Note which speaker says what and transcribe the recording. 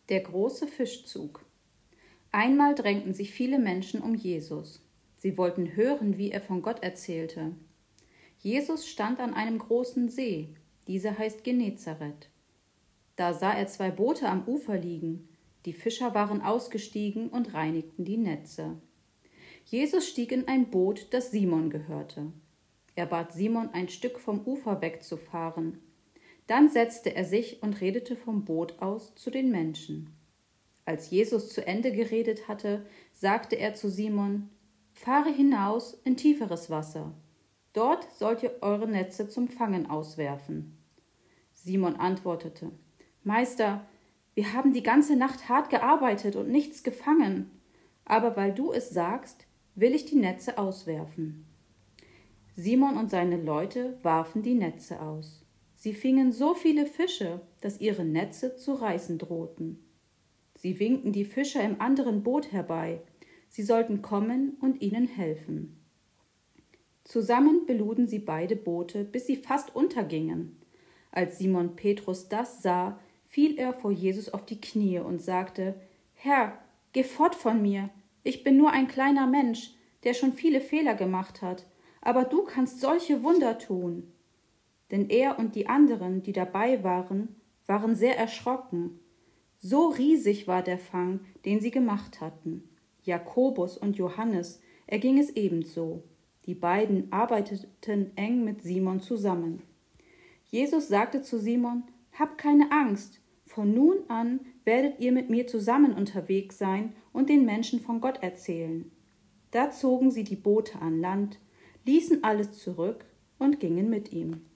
Speaker 1: Der große Fischzug. Einmal drängten sich viele Menschen um Jesus. Sie wollten hören, wie er von Gott erzählte. Jesus stand an einem großen See, dieser heißt Genezareth. Da sah er 2 Boote am Ufer liegen. Die Fischer waren ausgestiegen und reinigten die Netze. Jesus stieg in ein Boot, das Simon gehörte. Er bat Simon, ein Stück vom Ufer wegzufahren. Dann setzte er sich und redete vom Boot aus zu den Menschen. Als Jesus zu Ende geredet hatte, sagte er zu Simon: Fahre hinaus in tieferes Wasser. Dort sollt ihr eure Netze zum Fangen auswerfen. Simon antwortete: Meister, wir haben die ganze Nacht hart gearbeitet und nichts gefangen. Aber weil du es sagst, will ich die Netze auswerfen. Simon und seine Leute warfen die Netze aus. Sie fingen so viele Fische, dass ihre Netze zu reißen drohten. Sie winkten die Fischer im anderen Boot herbei. Sie sollten kommen und ihnen helfen. Zusammen beluden sie beide Boote, bis sie fast untergingen. Als Simon Petrus das sah, fiel er vor Jesus auf die Knie und sagte: Herr, geh fort von mir. Ich bin nur ein kleiner Mensch, der schon viele Fehler gemacht hat. Aber du kannst solche Wunder tun. Denn er und die anderen, die dabei waren, waren sehr erschrocken. So riesig war der Fang, den sie gemacht hatten. Jakobus und Johannes erging es ebenso. Die beiden arbeiteten eng mit Simon zusammen. Jesus sagte zu Simon: Hab keine Angst, von nun an werdet ihr mit mir zusammen unterwegs sein und den Menschen von Gott erzählen. Da zogen sie die Boote an Land, ließen alles zurück und gingen mit ihm.